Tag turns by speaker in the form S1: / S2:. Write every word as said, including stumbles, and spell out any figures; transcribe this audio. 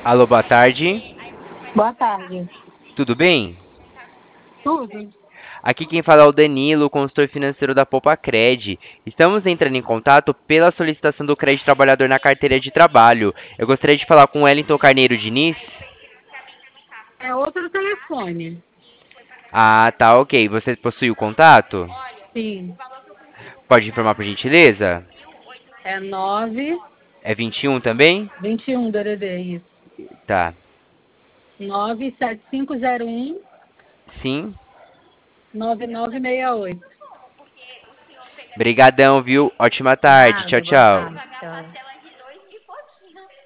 S1: Alô, boa tarde.
S2: Boa tarde.
S1: Tudo bem?
S2: Tudo?
S1: Aqui quem fala é o Danilo, consultor financeiro da Popacred. Estamos entrando em contato pela solicitação do crédito trabalhador na carteira de trabalho. Eu gostaria de falar com o Wellington Carneiro Diniz.
S2: É outro telefone.
S1: Ah, tá, ok. Você possui o contato?
S2: Sim.
S1: Pode informar por gentileza?
S2: É nove
S1: É vinte e um também?
S2: vinte e um D D D, isso.
S1: Tá.
S2: nove sete cinco zero um
S1: Sim.
S2: nove nove seis oito.
S1: Brigadão, viu? Ótima tarde. Tchau,
S2: Nada, boa
S1: tchau.
S2: tarde. Tchau.